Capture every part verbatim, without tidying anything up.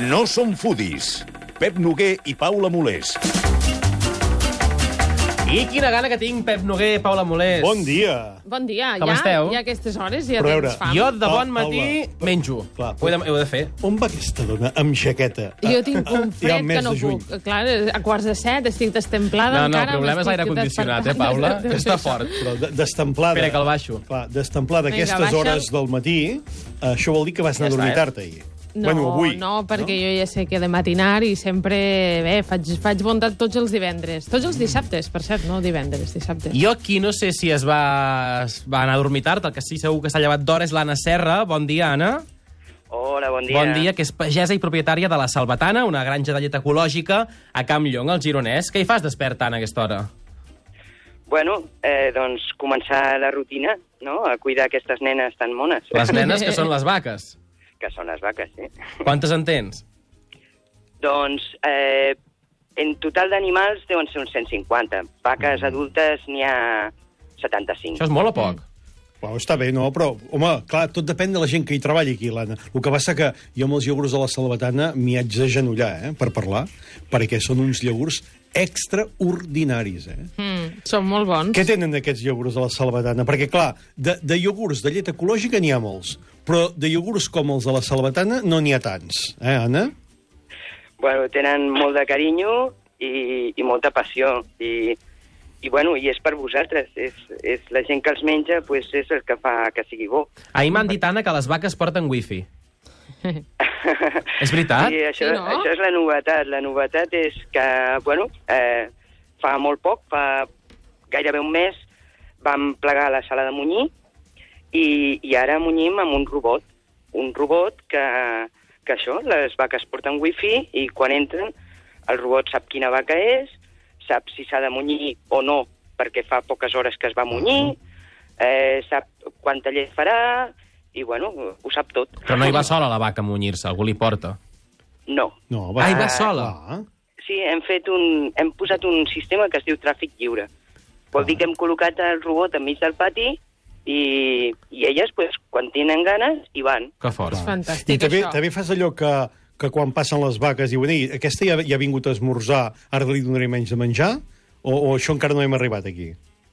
No som foodies. Pep Noguer i Paula Molés. I quina gana que tinc, Pep Noguer, Paula Molés. Bon dia. Bon dia. Com ja, esteu? Ja a aquestes hores ja Però a veure, tens fam. Jo, de bon Pa- matí, Paula, menjo. clar, ho, he de, ho he de fer. On va aquesta dona amb jaqueta? Jo tinc un Ja al fred mes que no de juny. puc. Clar, a quarts de set estic destemplada No, no, encara. el problema és m'estic l'aire condicionat, eh, despertant. Paula? Deu Que ser està això. fort. Però de- destemplada... Espera, que el baixo. Clar, destemplada Vinga, aquestes baixa'l. hores del matí, això vol dir que vas anar Ja a dormir està, eh? tard ahir. No, bueno, avui. no, perquè jo ja sé que de matinar i sempre... Bé, faig, faig bondat tots els divendres. Tots els dissabtes, per cert, no divendres, dissabtes. Jo aquí no sé si es va, es va anar a dormir tard, el que sí segur que s'ha llevat d'hora és l'Anna Serra. Bon dia, Anna. Hola, bon dia. Bon dia, que és pagesa i propietària de la Salvatana, una granja de llet ecològica a Campllong, al Gironès. Què hi fas desperta, Anna, a aquesta hora? Bueno, eh, doncs començar la rutina, no?, a cuidar aquestes nenes tan mones. Les nenes, que són les vaques. Que són les vaques, sí. Quantes en tens? Doncs, eh, en total d'animals deuen ser uns cent cinquanta. Vaques adultes n'hi ha setanta-cinc. Això és molt o poc? Wow, està bé, no? Però, home, clar, tot depèn de la gent que hi treballi aquí, l'Anna. El que passa que jo amb els iogurts de la Salvatana m'hi haig d'agenollar, eh, per parlar, perquè són uns iogurts extraordinaris, eh? Mm, són molt bons. Què tenen aquests iogurts de la Salvatana? Perquè, clar, de, de iogurts de llet ecològica n'hi ha molts, però de iogurts com els de la Salvatana no n'hi ha tants. Eh, Anna? Bueno, tenen molt de carinyo i, i molta passió. I, i, bueno, i és per vosaltres. És, és la gent que els menja, pues, és el que fa que sigui bo. Ahir m'han dit, Anna, que les vaques porten wifi. És veritat? Sí, això, Sí, no? això és la novetat. La novetat és que, bueno, eh, fa molt poc, fa gairebé un mes, vam plegar la sala de munyir i, i ara munyim amb un robot. Un robot que, que això, les vaques porten wifi i quan entren el robot sap quina vaca és, sap si s'ha de munyir o no perquè fa poques hores que es va munyir, eh, sap quanta llet farà i, bueno, ho sap tot. Però no hi va sola la vaca a munyir-se, algú li porta. No. No, Ah, hi va Ah, sola? clar. Sí, hem fet un, hem posat un sistema que es diu tràfic lliure. Vol dir que hem col·locat el robot enmig del pati i, i elles, pues, quan tenen ganes, hi van. Que fort. És I fantàstic, també, això. també fas allò que, que quan passen les vaques diuen ei, aquesta ja, ja ha vingut a esmorzar, ara li donaré menys de menjar? O, o això encara no hem arribat aquí?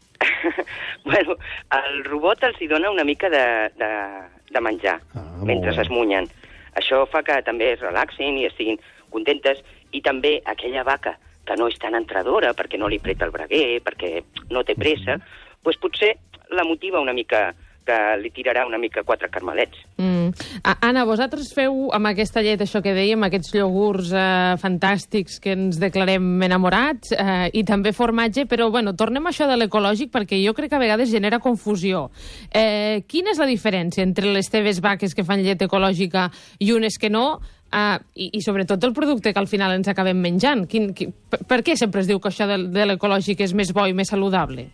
Bueno, el robot els hi dona una mica de, de, de menjar Ah, molt mentre bé. es munyen. Això fa que també es relaxin i estiguin contentes. I també aquella vaca que no és tan entradora perquè no li preta el braguer, perquè no té pressa, doncs potser la motiva una mica, que li tirarà una mica quatre carmelets. Mm. A- Anna, vosaltres feu amb aquesta llet, això que dèiem, aquests iogurts eh, fantàstics que ens declarem enamorats, eh, i també formatge, però bueno, tornem a això de l'ecològic perquè jo crec que a vegades genera confusió. Eh, quina és la diferència entre les teves vaques que fan llet ecològica i unes que no? Uh, i, i sobretot el producte que al final ens acabem menjant. Quin, quin, per, per què sempre es diu que això de, de l'ecològic és més bo i més saludable?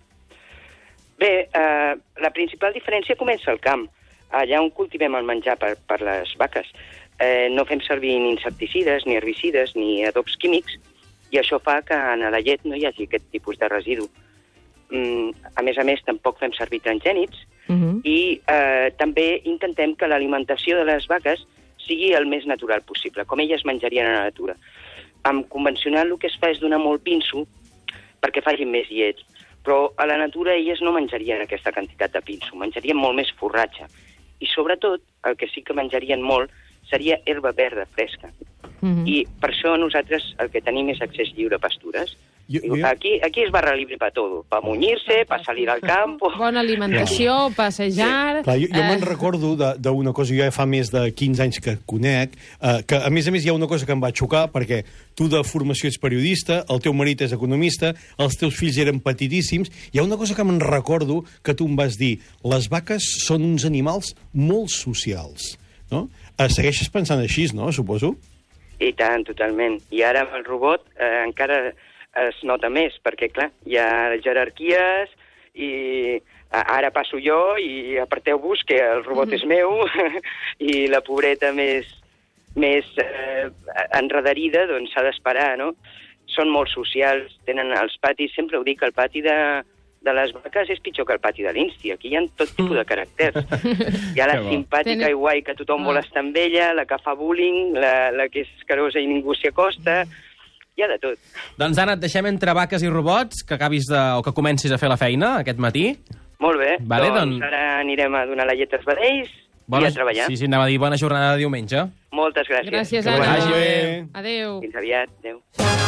Bé, eh, la principal diferència comença al camp. Allà on cultivem el menjar per, per les vaques. Eh, no fem servir ni insecticides, ni herbicides, ni adobs químics, i això fa que en la llet no hi hagi aquest tipus de residu. Mm, a més a més, tampoc fem servir transgènics, Uh -huh. i eh, també intentem que l'alimentació de les vaques sigui el més natural possible, com elles menjarien a la natura. Amb convencional el que es fa és donar molt pinso perquè facin més llet, però a la natura elles no menjarien aquesta quantitat de pinso, menjarien molt més forratge. I sobretot, el que sí que menjarien molt seria herba verda fresca. Uh -huh. I per això nosaltres el que tenim és accés lliure a pastures. Jo- Diu, jo- Aquí, aquí es barra libre para todo, para muñirse, para salir al campo. Bona alimentació, passejar... Clar, jo, jo eh, me'n recordo de- d'una cosa, jo ja fa més de quinze anys que et conec, eh, que a més a més hi ha una cosa que em va xocar, perquè tu de formació ets periodista, el teu marit és economista, els teus fills eren petitíssims, hi ha una cosa que me'n recordo que tu em vas dir, les vaques són uns animals molt socials, no? Eh, segueixes pensant així, no?, suposo? I tant, totalment. I ara amb el robot eh, encara es nota més, perquè, clar, hi ha jerarquies i ara passo jo i aparteu-vos que el robot és meu i la pobreta més, més eh, enredarida doncs s'ha d'esperar, no? Són molt socials, tenen els patis, sempre ho dic, el pati de, de les vaques és pitjor que el pati de l'Insti. Aquí hi ha tot tipus de caràcters. Hi ha la Que bo. simpàtica Tenen- i guai que tothom vol estar amb ella, la que fa bullying, la, la que és carosa i ningú s'hi acosta. Hi ha de tot. Doncs, Anna, et deixem entre vaques i robots, que acabis de... o que comencis a fer la feina aquest matí. Molt bé, Vale, doncs, doncs- ara anirem a donar la llet als vedells i a treballar. Sí, sí, anava a dir bona jornada de diumenge. Moltes gràcies. Gràcies, Que Anna. vagi bé. Adéu. Fins aviat. Adéu.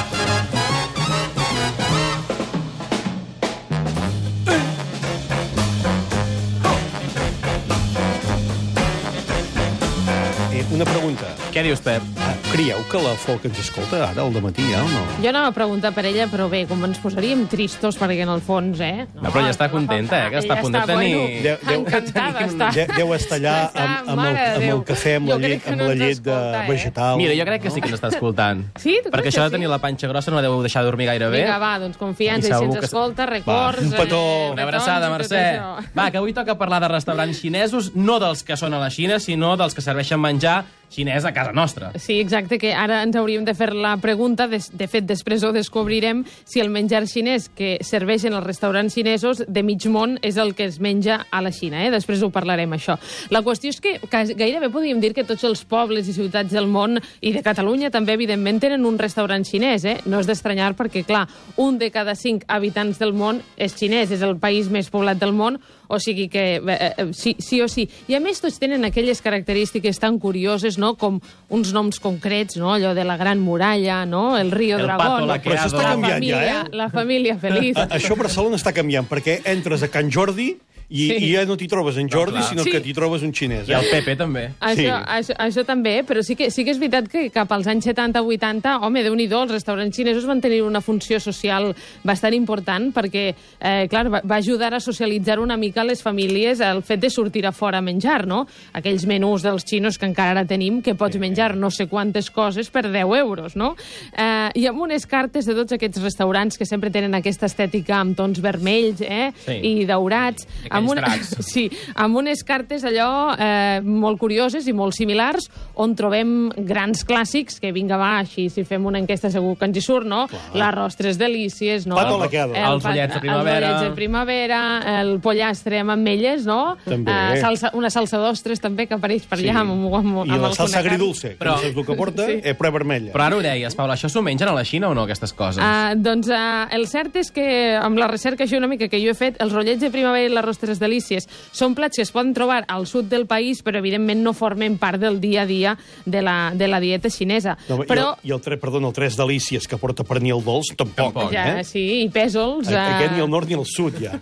Eh, una pregunta. Què dius, Pep? Ah, Creieu que la folk ens escolta ara, al dematí, ja, o no? Jo anava a preguntar per ella, però bé, com ens posaríem tristos, perquè en el fons, eh? No, però ja està contenta, eh, que està a punt de tenir- Deu- deu- encantada tenir- està. De, deu estar allà Està, amb, amb, el, mare de amb el Déu. cafè, amb Jo la crec llet, que amb no la ens llet de escolta, eh? vegetal. Mira, jo crec que sí que ens està escoltant. Sí? Tu creus Perquè que això de sí? tenir la panxa grossa no la deu deixar dormir gaire bé. Vinga, va, doncs confiança, I i si segur ens que- escolta, records... un petó. eh, Una abraçada, petons i tot Mercè. això. Va, que avui toca parlar de restaurants xinesos, no dels que són a la Xina, sinó dels que serveixen menjar xinès a casa nostra. Sí, exacte, que ara ens hauríem de fer la pregunta, de, de fet, després ho descobrirem, si el menjar xinès que serveixen als restaurants xinesos de mig món és el que es menja a la Xina, eh? Després ho parlarem, això. La qüestió és que quasi- gairebé podríem dir que tots els pobles i ciutats del món, i de Catalunya també, evidentment, tenen un restaurant xinès, eh? No és d'estranyar perquè, clar, un de cada cinc habitants del món és xinès, és el país més poblat del món, o sigui que eh, eh, sí, sí o sí. I a més tots tenen aquelles característiques tan curioses, no?, com uns noms concrets, no?, allò de la Gran Muralla, no?, el Río El Dragón, Pato la, Laqueado. Però això està canviant família, ja, eh? la família feliç. A, això a Barcelona està canviant, perquè entres a Can Jordi i, Sí. i ja no t'hi trobes en Jordi, clar. sinó Sí. que t'hi trobes un xinès. I el Eh? Pepe també. Això, Sí. això, això també, però sí que, sí que és veritat que cap als anys setanta vuitanta, home, déu-n'hi-do, els restaurants xinesos van tenir una funció social bastant important perquè, eh, clar, va, va ajudar a socialitzar una mica les famílies el fet de sortir a fora a menjar, no? Aquells menús dels xinos que encara ara tenim, que pots menjar no sé quantes coses per deu euros, no? Eh, I amb unes cartes de tots aquests restaurants que sempre tenen aquesta estètica amb tons vermells, eh? Sí. I daurats. Aquells Amb una... dracs. Sí, amb unes cartes allò eh, molt curioses i molt similars, on trobem grans clàssics, que vinga, va, així, si fem una enquesta segur que ens hi surt, no? L'arròs tres delícies, no? Pato Laqueado. Els pa- ullets de primavera. Els ullets de primavera, el pollastre amb ametlles, no? També. Eh, salsa, una salsa d'ostres, també, que apareix per allà, Sí. amb, amb, amb, I la alguna salsa carn. agridulce, que Però- no saps el que porta, Sí. és pre vermella. Però ara ho deies, Paula, això s'ho mengen a la Xina o no, aquestes coses? Uh, doncs uh, el cert és que, amb la recerca així una mica que jo he fet, els rotllets de primavera i l'arròs tres delícies són plats que es poden trobar al sud del país, però evidentment no formen part del dia a dia de la, de la dieta xinesa. No, però, I el, i el tres, perdona, el tres delícies que porta pernil dolç, tampoc. Tampoc, ja, eh? sí, i pèsols... A- Aquest eh, ni al nord ni al sud, ja.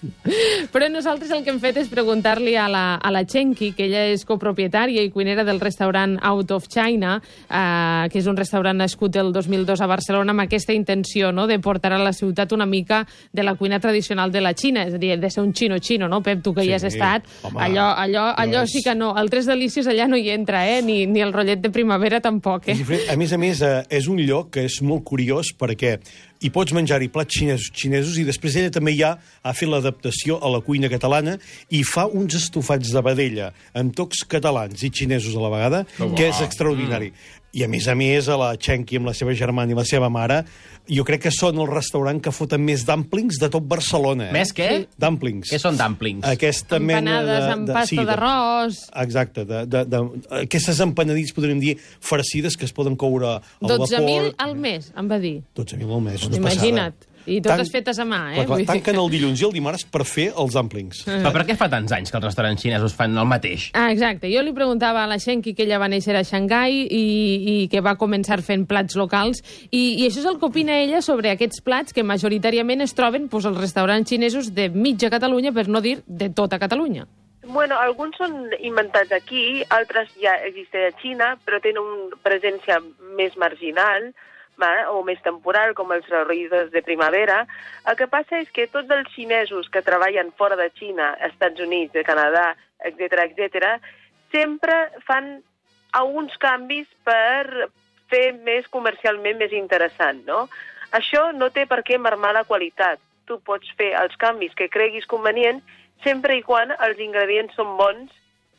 Però nosaltres el que hem fet és preguntar-li a la, a la Chenki, que ella és copropietària i cuinera del restaurant Out of China, eh, que és un restaurant nascut el dos mil dos a Barcelona, amb aquesta intenció, no?, de portar a la ciutat una mica de la cuina tradicional de la Xina, és a dir, de ser un xino-xino, no, Pep, tu que Sí, hi has estat, home, allò, allò, allò no és- sí que no, el Tres Delícies allà no hi entra, eh?, ni, ni el rotllet de primavera tampoc, És eh? diferent. A més a més, eh, és un lloc que és molt curiós perquè hi pots menjar-hi plats xinesos, xinesos i després ella també ja ha fet l'adaptació a la cuina catalana i fa uns estofats de vedella amb tocs catalans i xinesos a la vegada, que, que és extraordinari. Mm. I a més a més, a la Chenki amb la seva germana i la seva mare, jo crec que són el restaurant que foten més dàmplings de tot Barcelona. Eh? Més què? Dàmplings. Què són dumplings? Aquesta mena de... Empanades amb de, pasta sí, de- d'arròs. Exacte, de, de, de, aquestes empanadits, podríem dir, farcides que es poden coure al dotze mil vapor. al mes, em va dir. dotze mil al mes, és una Imagina't. passada. I totes fetes a mà, eh? Clar, clar, Vull dir tanquen que- el dilluns i el dimarts per fer els dumplings. Però per què fa tants anys que els restaurants xinesos fan el mateix? Ah, exacte. Jo li preguntava a la Shenki, que ella va néixer a Xangai i, i que va començar fent plats locals, i, i això és el que opina ella sobre aquests plats que majoritàriament es troben pues, als restaurants xinesos de mitja Catalunya, per no dir de tota Catalunya. Bueno, alguns són inventats aquí, altres ja existeixen a Xina, però tenen una presència més marginal, va, o més temporal, com els reunidos de primavera. El que passa és que tots els xinesos que treballen fora de Xina, Estats Units, de Canadà, etcètera, etcètera, sempre fan alguns canvis per fer més comercialment més interessant, no? Això no té per què marmar la qualitat. Tu pots fer els canvis que creguis convenient sempre i quan els ingredients són bons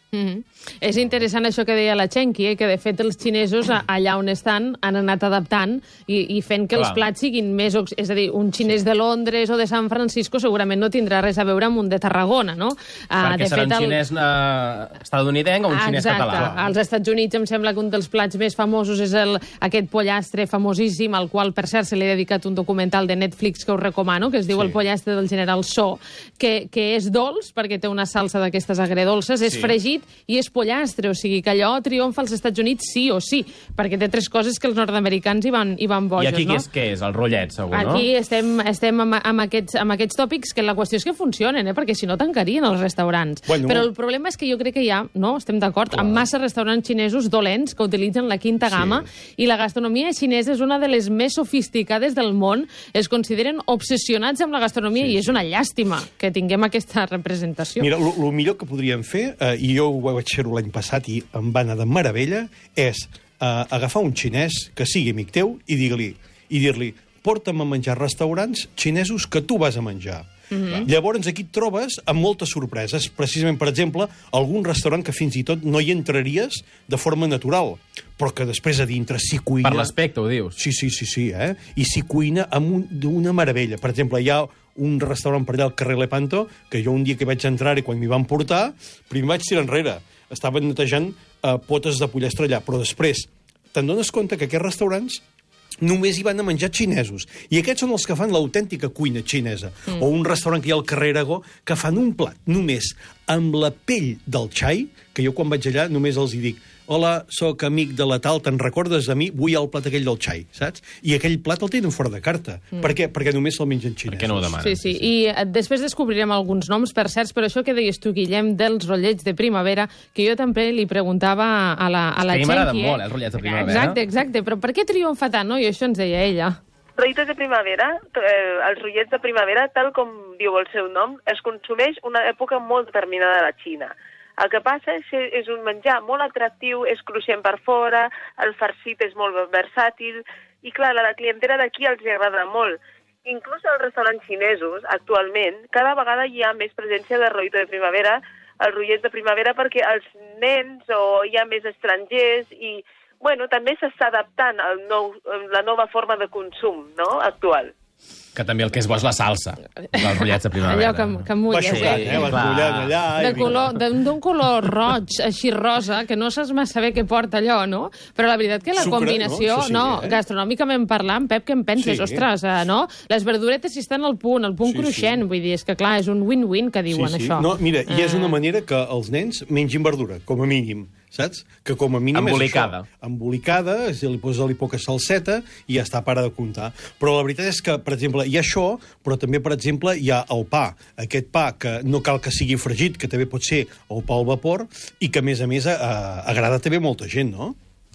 Mm-hmm. És interessant això que deia la Chenqui, eh? Que de fet els xinesos allà on estan han anat adaptant i, i fent que Clar. els plats siguin més... És a dir, un xinès sí. de Londres o de San Francisco segurament no tindrà res a veure amb un de Tarragona, no? Perquè de serà fet, un xinès el... uh, estadounidenc o un xinès Exacte. català. Als Estats Units em sembla que un dels plats més famosos és el, aquest pollastre famosíssim, al qual, per cert, se li ha dedicat un documental de Netflix que us recomano, que es diu sí. El pollastre del general So, que, que és dolç, perquè té una salsa d'aquestes agredolces, és sí. fregit i és pollastre, o sigui que allò triomfa als Estats Units sí o sí, perquè té tres coses que els nord-americans hi van, hi van bojos, no? I aquí no? què és, què és? El rotllet, segur, no? Aquí estem, estem amb, amb, aquests, amb aquests tòpics, que la qüestió és que funcionen, eh? Perquè si no tancarien els restaurants. Bueno, Però el problema és que jo crec que hi ha, no, estem d'acord, amb massa restaurants xinesos dolents que utilitzen la quinta gamma, sí. i la gastronomia xinesa és una de les més sofisticades del món, es consideren obsessionats amb la gastronomia sí, i és una llàstima que tinguem aquesta representació. Mira, el millor que podríem fer, eh, i jo ho vaig fer l'any passat i em va anar de meravella, és eh, agafar un xinès que sigui amic teu i dir-li, i dir-li, porta'm a menjar restaurants xinesos que tu vas a menjar. Mm-hmm. Llavors aquí et trobes amb moltes sorpreses. Precisament, per exemple, algun restaurant que fins i tot no hi entraries de forma natural, però que després a dintre s'hi cuina... Per l'aspecte, ho dius? Sí, sí, sí, sí, eh? I s'hi cuina amb un, d'una meravella. Per exemple, hi ha un restaurant per allà al carrer Lepanto, que jo un dia que vaig entrar i quan m'hi van portar, primer vaig tirar enrere. Estaven netejant eh, potes de pollastre allà, però després te'n dones compte que aquests restaurants només hi van a menjar xinesos. I aquests són els que fan l'autèntica cuina xinesa. Mm. O un restaurant que hi ha al carrer Aragó que fan un plat només amb la pell del xai, que jo quan vaig allà només els hi dic hola, sóc amic de la tal, te'n recordes de mi? Vull el plat aquell del xai, saps? I aquell plat el tenen fora de carta. Mm. Per què? Perquè només se'l mengen xinesos. Per què no ho demanen? Sí, sí, i després descobrirem alguns noms, per certs, però això que deies tu, Guillem, dels rotllets de primavera, que jo també li preguntava a la, a la Chenqui. Que a mi m'agraden eh? molt, eh, els rotllets de primavera. Exacte, exacte, però per què triomfa tant, no? I això ens deia ella. Rotllets de primavera, eh, els rotllets de primavera, tal com diu el seu nom, es consumeix una època molt determinada de la Xina. El que passa és que és un menjar molt atractiu, és cruixent per fora, el farcit és molt versàtil, i clar, a la clientela d'aquí els agrada molt. Inclús als restaurants xinesos, actualment, cada vegada hi ha més presència de rotllets de primavera, els rotllets de primavera, perquè els nens o hi ha més estrangers i, bueno, també s'està adaptant a nou, la nova forma de consum, no?, actual. Que també el que és bo és la salsa, dels rotllets de primavera. Allò que, que mulla. Va xocant, eh? Va mullant allà. De color, d'un color roig, així rosa, que no saps massa bé què porta allò, no? Però la veritat que la Sucre, combinació, no, sí, no eh? gastronòmicament parlant, Pep, què en penses? Sí. Ostres, eh, no? Les verduretes hi estan al punt, al punt Sí, cruixent, sí. vull dir, és que clar, és un win-win que diuen sí, sí. això. No, mira, i és una Eh, manera que els nens mengin verdura, com a mínim, saps? Que com a mínim Embolicada. és això. Embolicada, si li posa-li poca salseta i ja està, para de comptar. Però la veritat és que, per exemple, hi ha això, però també, per exemple, hi ha el pa. Aquest pa que no cal que sigui fregit, que també pot ser el pa al vapor, i que, a més a més, eh, agrada també molta gent, no?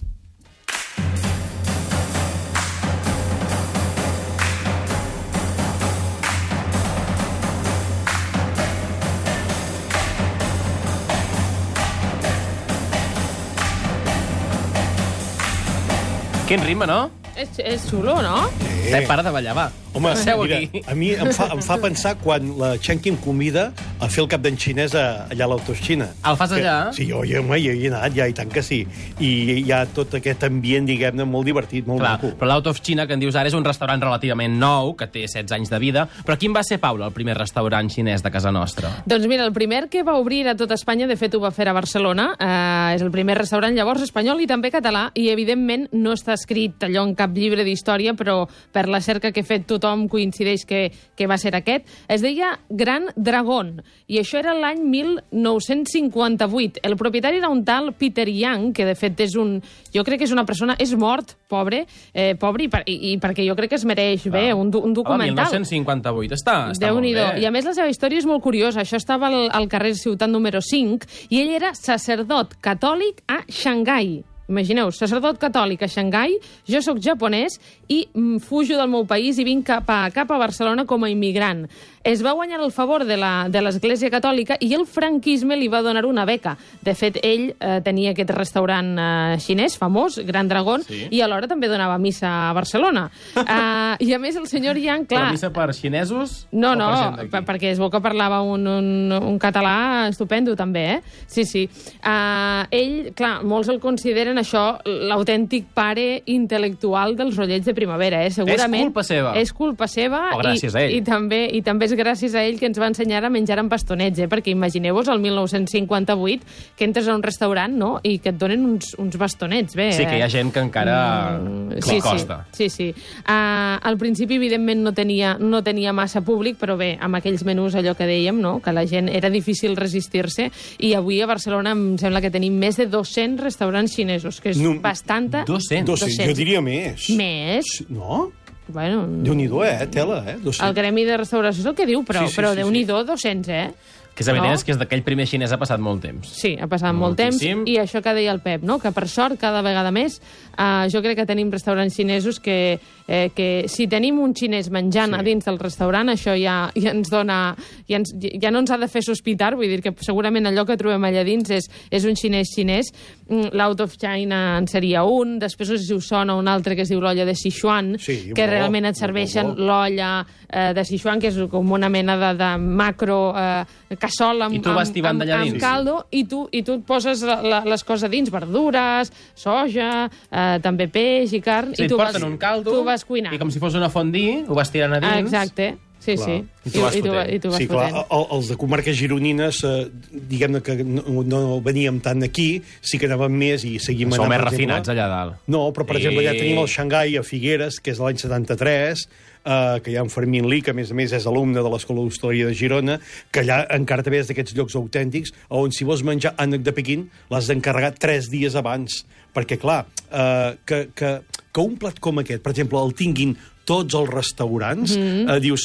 Quin ritme, no? És, és xulo, no? Sí. Pep, para de ballar, va. Home, Seu mira, aquí. a mi em fa, em fa pensar quan la Chenqui em convida a fer el cap d'en xinès a, allà a l'Autoxina. El fas allà? Que, sí, jo, jo, home, jo hi he anat, ja, i tant que sí. I hi ha tot aquest ambient, diguem-ne, molt divertit, molt Clar, maco. però l'Out of China, que en dius ara, és un restaurant relativament nou, que té setze anys de vida. Però quin va ser, Paula, el primer restaurant xinès de casa nostra? Doncs mira, el primer que va obrir a tot Espanya, de fet ho va fer a Barcelona, eh, és el primer restaurant llavors espanyol i també català, i evidentment no està escrit allò en cap llibre d'història, però per la cerca que he fet tothom coincideix que, que va ser aquest. Es deia Gran Dragón, i això era l'any mil nou-cents cinquanta-vuit. El propietari era un tal Peter Yang, que de fet és un... Jo crec que és una persona... És mort, pobre, eh, pobre, i, per, i, i perquè jo crec que es mereix bé un, un documental. Home, mil nou-cents cinquanta-vuit, està, està molt bé. I a més la seva història és molt curiosa. Això estava al, al carrer Ciutat número cinc, i ell era sacerdot catòlic a Xangai. Imagineu, sacerdot catòlic a Xangai, jo sóc japonès i mm, fujo del meu país i vinc cap a, cap a Barcelona com a immigrant. es va guanyar el favor de la, de l'Església Catòlica i el franquisme li va donar una beca. De fet, ell eh, tenia aquest restaurant eh, xinès famós, Gran Dragón, sí. i alhora també donava missa a Barcelona. uh, I a més el senyor Yang, clar... Però missa per xinesos? No, no, per perquè es veu que parlava un, un, un català estupendo també, eh? Sí, sí. Uh, ell, clar, molts el consideren això l'autèntic pare intel·lectual dels rotllets de primavera, eh? Segurament... És culpa seva. És culpa seva. O gràcies i, a ell. I també, I també és gràcies a ell que ens va ensenyar a menjar amb bastonets, eh? Perquè imagineu-vos el mil nou-cents cinquanta-vuit que entres a un restaurant, no?, i que et donen uns, uns bastonets. Bé, sí, que hi ha gent que encara mm, li sí, costa. Sí, sí. sí. Uh, al principi, evidentment, no tenia, no tenia massa públic, però bé, amb aquells menús, allò que dèiem, no?, que la gent era difícil resistir-se, i avui a Barcelona em sembla que tenim més de dos-cents restaurants xinesos, que és no, bastanta... dos-cents? dos-cents. Jo diria més. Més? No? Bueno, Déu-n'hi-do, eh? Tela, eh? dos-cents. El gremi de restauració és el que diu, però, sí, sí, però sí, Déu-n'hi-do, dos-cents, eh? Que és evident No? és que és d'aquell primer xinès ha passat molt temps. Sí, ha passat molt Moltíssim. temps, i això que deia el Pep, no?, que per sort cada vegada més eh, jo crec que tenim restaurants xinesos que, eh, que si tenim un xinès menjant Sí. a dins del restaurant, això ja, ja ens dona... Ja, ens, ja no ens ha de fer sospitar, vull dir que segurament allò que trobem allà dins és, és un xinès xinès. L'Out of China en seria un, després us, si us sona un altre que es diu l'olla de Sichuan, Sí, que bo, realment et bo, serveixen bo, bo. l'olla eh, de Sichuan, que és com una mena de, de macro eh, cassola amb, I tu vas amb, tibant amb, d'allà amb dins. caldo, i tu, i tu et poses la, la, les coses a dins, verdures, soja, eh, també peix i carn, Sí, i tu et vas, porten un caldo tu vas cuinant. i com si fos una fondue, ho vas tirant a dins. Ah, exacte. Sí, Clar. sí. I tu vas I, tu, fotent. i tu vas Sí, clar, fotent. el- els de comarques gironines, eh, diguem-ne que no, no veníem tant aquí, sí que anàvem més i seguim Sou anant, més per exemple- refinats allà dalt. No, però per Sí. exemple ja tenim el Xangai a Figueres, que és de l'any setanta-tres, eh, que hi ha en Fermín Li, que a més a més és alumne de l'Escola d'Hostaleria de Girona, que allà encara també és d'aquests llocs autèntics, on si vols menjar ànec de Pequín l'has d'encarregar tres dies abans, perquè clar, eh, que, que, que un plat com aquest, per exemple, el tinguin tots els restaurants, mm-hmm. eh, dius,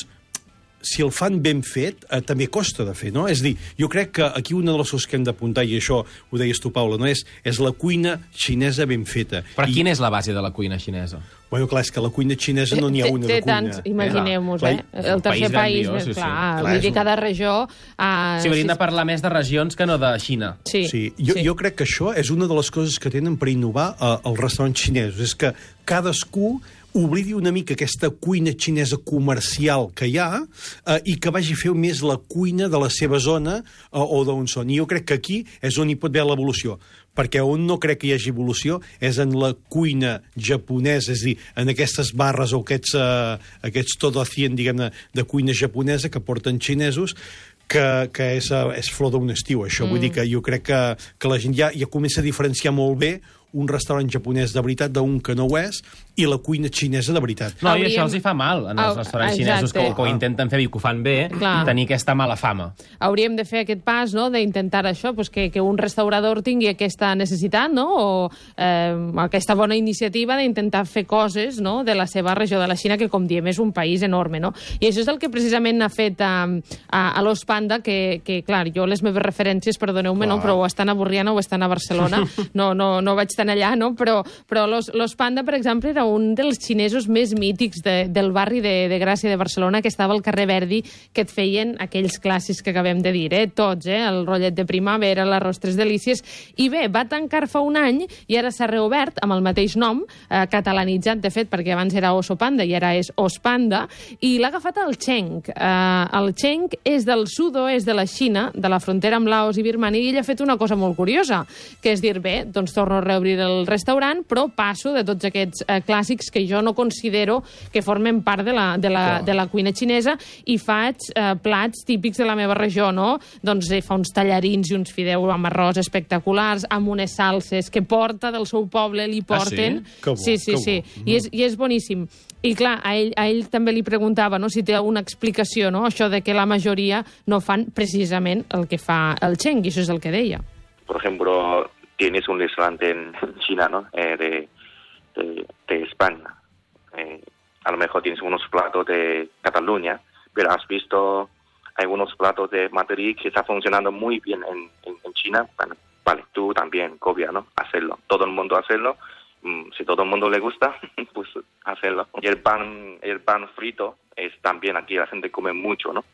si el fan ben fet, eh, també costa de fer, no? És a dir, jo crec que aquí una de les coses que hem d'apuntar, i això ho deies tu, Paula, no? és, és la cuina xinesa ben feta. Però I, quina és la base de la cuina xinesa? Bueno, clar, és que la cuina xinesa no n'hi ha Té- una té de cuina. tants, imagineu-vos, Clar, eh? El un tercer país país, grandiós, sí, més sí. clar, Clar, vull és dir, un- cada regió... Uh, Sí, hauríem de parlar més de regions que no de Xina. Sí, Sí, jo, sí. jo crec que això és una de les coses que tenen per innovar eh, els restaurants xinesos, és que cadascú oblidi una mica aquesta cuina xinesa comercial que hi ha eh, i que vagi a fer més la cuina de la seva zona eh, o d'on són. I jo crec que aquí és on hi pot haver l'evolució, perquè on no crec que hi hagi evolució és en la cuina japonesa, és a dir, en aquestes barres o aquests, eh, aquests todo cien, diguem-ne, de cuina japonesa que porten xinesos, que, que és, eh, és flor d'un estiu, això. Mm. Vull dir que jo crec que, que la gent ja, ja comença a diferenciar molt bé un restaurant japonès de veritat d'un que no ho és i la cuina xinesa de veritat. No, Hauríem- i això els hi fa mal, en els Ah, restaurants exacte. xinesos que, que ho intenten fer i que ho fan bé, Clar. tenir aquesta mala fama. Hauríem de fer aquest pas, no?, d'intentar això, pues que, que un restaurador tingui aquesta necessitat, no?, o eh, aquesta bona iniciativa d'intentar fer coses, no?, de la seva regió de la Xina, que, com diem, és un país enorme, no? I això és el que precisament ha fet a, a, a l'Os Panda, que, que, clar, jo les meves referències, perdoneu-me, no?, però o estan a Borriana o estan a Barcelona, no, no, no vaig tan allà, no?, però, però l'Os l'Os Panda, per exemple, era un dels xinesos més mítics de, del barri de, de Gràcia de Barcelona, que estava al carrer Verdi, que et feien aquells clàssics que acabem de dir, eh? Tots, eh? El rotllet de primavera, l'arròs tres delícies, i bé, va tancar fa un any i ara s'ha reobert amb el mateix nom, eh, catalanitzat, de fet, perquè abans era Oso Panda i ara és Os Panda, i l'ha agafat el Cheng. Eh, el Cheng és del sud-oest de la Xina, de la frontera amb Laos i Birmania, i ell ha fet una cosa molt curiosa, que és dir, bé, doncs torno a reobrir el restaurant, però passo de tots aquests eh, clàssics que jo no considero que formen part de la, de la, de la cuina xinesa, i faig eh, plats típics de la meva regió, no? Doncs eh, fa uns tallarins i uns fideus amb arròs espectaculars, amb unes salses que porta del seu poble, li porten. Ah, sí? Que bo, sí, sí, que sí. bo. I és, I és boníssim. I clar, a ell, a ell també li preguntava, no?, si té una explicació, no?, això de que la majoria no fan precisament el que fa el Cheng, i això és el que deia. Por ejemplo, tienes un restaurante en China, ¿no? Eh, de, de, de España. Eh, a lo mejor tienes unos platos de Cataluña, pero has visto algunos platos de Madrid que está funcionando muy bien en, en, en China. Bueno, vale, tú también, copia, ¿no? Hacerlo. Todo el mundo hacerlo. Mm, si todo el mundo le gusta, pues hacerlo. Y el pan, el pan frito es también aquí la gente come mucho, ¿no?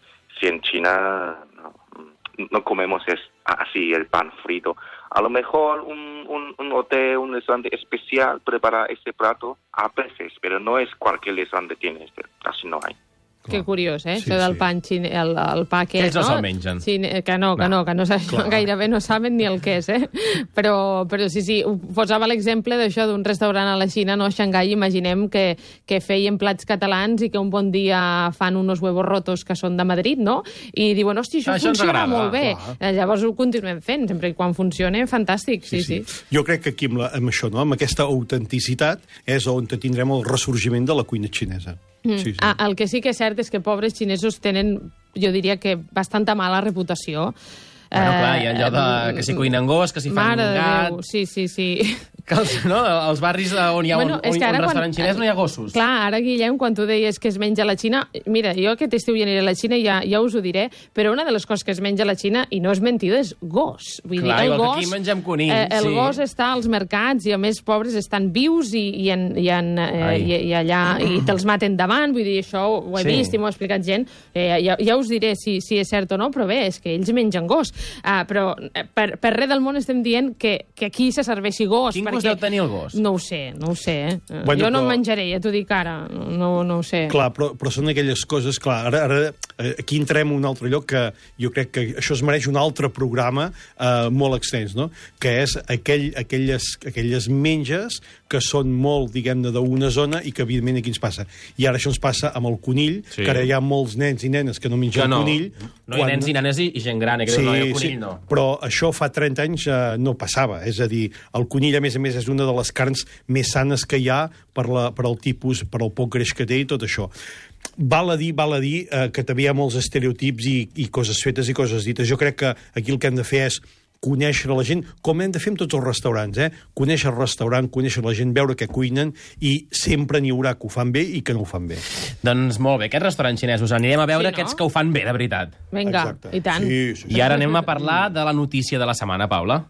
si en China no, no comemos es así el pan frito. A lo mejor un, un, un hotel, un restaurante especial prepara ese plato a veces, pero no es cualquier restaurante tiene este, casi no hay. Que curiós, eh? Sí, Això del sí. pa, xine, el, el pa aquest, Que ells no no? se'l mengen. Sí, que no, que no, que no, no gairebé no saben ni el que és, eh? Però, però sí, sí, posava l'exemple d'això d'un restaurant a la Xina, no? A Xangai, imaginem que, que feien plats catalans i que un bon dia fan unos huevos rotos que són de Madrid, no? I diuen, hosti, això, Això ens funciona agrada, molt bé. clar. Llavors ho continuem fent, sempre i quan funcione, fantàstic, sí, sí. Jo crec que aquí amb, la, amb això, no? Amb aquesta autenticitat, és on tindrem el ressorgiment de la cuina xinesa. Mm. Sí, sí. Ah, el que sí que és cert és que pobres xinesos tenen, jo diria que bastanta mala reputació. Bueno, clar, hi ha allò de que si cuinen gos, que si fan Mare de gat... Déu, sí, sí, sí. Que els, no, els barris on hi ha Bueno, un, és un, que ara un quan- restaurant xinès no hi ha gossos. Clar, ara, Guillem, quan tu deies que es menja a la Xina... Mira, jo aquest estiu ja aniré a la Xina i ja, ja us ho diré, però una de les coses que es menja a la Xina, i no és mentida, és gos. Vull Clar, dir, el igual que gos, aquí mengem conill, eh, el sí. gos està als mercats i, a més, pobres estan vius i, i, en, i, en, eh, Ai. i, i allà i te'ls maten davant. Vull dir, això ho he Sí. vist i m'ho ha explicat gent. Eh, ja, ja us diré si, si és cert o no, però bé, és que ells mengen gos. Ah, però eh, per, per res del món estem dient que, que aquí se serveixi gos. Quin perquè... gust deu tenir el gos? No ho sé, no ho sé. Eh? Bueno, jo no però- em menjaré, ja t'ho dic ara. No, no ho sé. Clar, però, però són aquelles coses... Clar, ara, ara eh, aquí entrem en un altre lloc que jo crec que això es mereix un altre programa eh, molt extens, no? Que és aquell, aquelles, aquelles menges que són molt, diguem-ne, d'una zona i que, evidentment, aquí ens passa. I ara això ens passa amb el conill, Sí. que ara hi ha molts nens i nenes que no Que mengen no. conill. No hi ha nens i nenes i, i gent gran, eh, que Sí, diu, no, el sí, conill no. però això fa trenta anys eh, no passava. És a dir, el conill, a més a més, és una de les carns més sanes que hi ha per, la, per el tipus, per el poc greix que té i tot això. Val a dir, val a dir eh, que també hi ha molts estereotips i, i coses fetes i coses dites. Jo crec que aquí el que hem de fer és conèixer la gent, com hem de fer amb tots els restaurants, eh? Conèixer el restaurant, conèixer la gent, veure què cuinen, i sempre n'hi haurà que ho fan bé i que no ho fan bé. Doncs molt bé, aquests restaurants xinesos, anirem a veure Sí, no? aquests que ho fan bé, de veritat. Vinga, Exacte. i tant. Sí, sí, sí. I ara anem a parlar de la notícia de la setmana, Paula.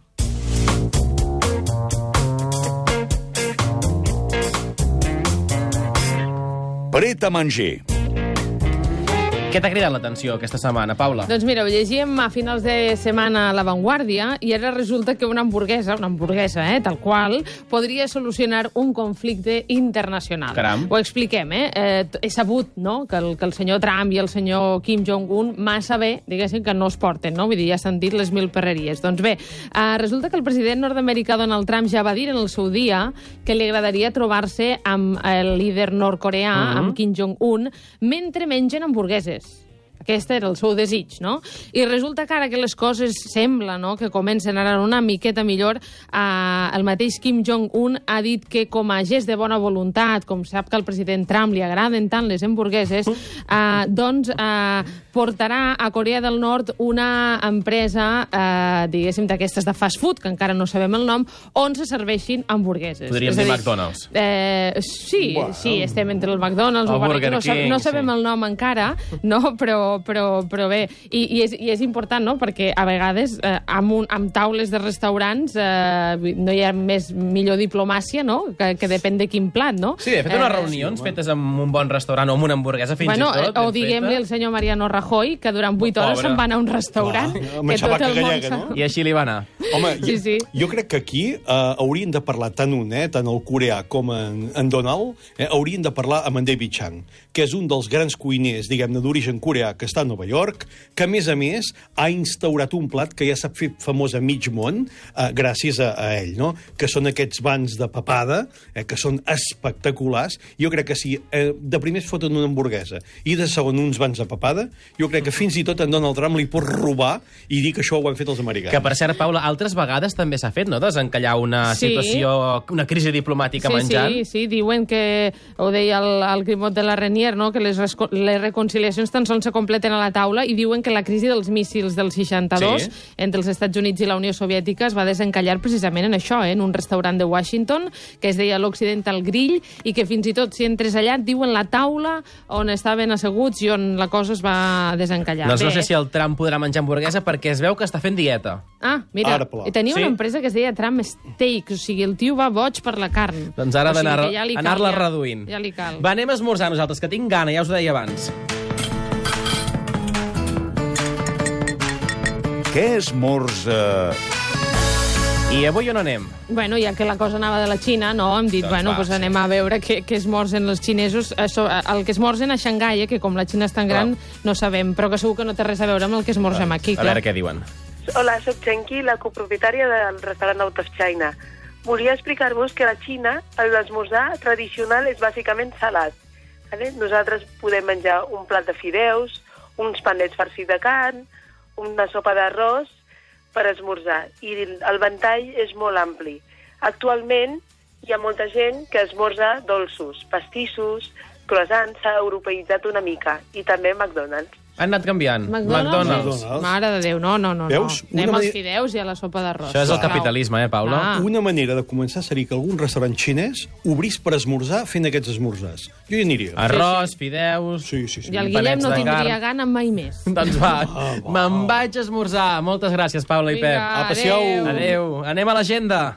Pret a manger. Què t'ha cridat l'atenció aquesta setmana, Paula? Doncs mira, ho llegíem a finals de setmana a La Vanguardia i ara resulta que una hamburguesa, una hamburguesa, eh, tal qual, podria solucionar un conflicte internacional. Caram. Ho expliquem, eh? eh he sabut, no?, que el, que el senyor Trump i el senyor Kim Jong-un massa bé, diguéssim, que no es porten, no? Vull dir, ja s'han dit les mil perreries. Doncs bé, eh, resulta que el president nord-americà Donald Trump ja va dir en el seu dia que li agradaria trobar-se amb el líder nord-coreà, Mhm. amb Kim Jong-un, mentre mengen hamburgueses. Aquest era el seu desig, no? I resulta que ara que les coses sembla, no?, que comencen a anar una miqueta millor, eh, el mateix Kim Jong-un ha dit que com a gest de bona voluntat, com sap que al president Trump li agraden tant les hamburgueses, eh, doncs eh, portarà a Corea del Nord una empresa, eh, diguéssim, d'aquestes de fast food, que encara no sabem el nom, on se serveixin hamburgueses. Podríem És a dir dir, McDonald's. Eh, sí, Bueno. sí, estem entre el McDonald's El o Burger Burger King, no, sab King, no sabem sí. el nom encara, no? però, però, però bé, I, i, és, i és important, no?, perquè a vegades eh, amb, un, amb taules de restaurants eh, no hi ha més millor diplomàcia, no?, que, que depèn de quin plat, no? Sí, de fet, unes Eh, reunions fetes en un bon restaurant o amb una hamburguesa fins Bueno, i tot. eh, o ben diguem-li feta. al senyor Mariano Rajoy, que durant vuit hores Pobre. se'n va anar a un restaurant. Clar, que amb xabaca gallega, sap- no? I així li va anar. Home, Sí, jo, sí. jo crec que aquí eh, haurien de parlar tant un, eh, tant el coreà com en, en Donald, eh, haurien de parlar amb en David Chang, que és un dels grans cuiners, diguem-ne, d'origen coreà, que està a Nova York, que, a més a més, ha instaurat un plat que ja s'ha fet famós a mig món, eh, gràcies a, a ell, no?, que són aquests bans de papada, eh, que són espectaculars. Jo crec que si eh, de primer es foten una hamburguesa i de segon uns bans de papada, jo crec que fins i tot en Donald Trump li pot robar i dir que això ho han fet els americans. Que, per cert, Paula, altres vegades també s'ha fet, no?, desencallar una Sí. situació, una crisi diplomàtica Sí, menjant. sí, sí, diuen que, ho deia el, el Grimot de la Renier, no?, que les, resco- les reconciliacions tan sols se completen a la taula, i diuen que la crisi dels míssils del seixanta-dos Sí. entre els Estats Units i la Unió Soviètica es va desencallar precisament en això, eh, en un restaurant de Washington que es deia l'Occidental Grill, i que fins i tot si entres allà et diuen la taula on estaven asseguts i on la cosa es va desencallar. Doncs no Bé. sé si el Trump podrà menjar hamburguesa perquè es veu que està fent dieta. Ah, mira, Ara, pla. tenia una Sí. empresa que es deia Trump Steaks, o sigui, el tio va boig per la carn. Doncs ara ha O sigui d'anar- que ja li cal, anar-la ja- reduint. Ja li cal. Va, anem a esmorzar nosaltres, que tinc gana, ja us ho deia abans. Què esmorza... I avui on anem? Bueno, ja que la cosa anava de la Xina, no? Hem dit, Doncs bueno, va, pues sí. anem a veure què, què esmorzen els xinesos. Això, el que esmorzen a Xangai, eh, que com la Xina és tan gran, no sabem, però que segur que no té res a veure amb el que esmorzem aquí. A clar. veure què diuen. Hola, soc Chenqui, la copropietària del restaurant Out of China. Volia explicar-vos que a la Xina l'esmorzar tradicional és bàsicament salat. Vale? Nosaltres podem menjar un plat de fideus, uns panets farcits de carn, una sopa d'arròs per esmorzar. I el ventall és molt ampli. Actualment hi ha molta gent que esmorza dolços, pastissos, croissants, s'ha europeïtzat una mica, i també McDonald's. Han anat canviant. McDonald's? McDonald's. Mare de Déu, no, no, no. Veus? no. Anem Una als manera- fideus i a la sopa d'arròs. Això és el Sisplau. capitalisme, eh, Paula? Ah. Una manera de començar seria que algun restaurant xinès obrís per esmorzar fent aquests esmorzars. Jo hi aniria. Arròs, fideus... Sí, sí, sí. I el Guillem panets no de tindria carn. gana mai més. Doncs va, Ah, va. me'n vaig a esmorzar. Moltes gràcies, Paula i Vinga, Pep. Apa, siau. adéu. Adéu. Anem a l'agenda.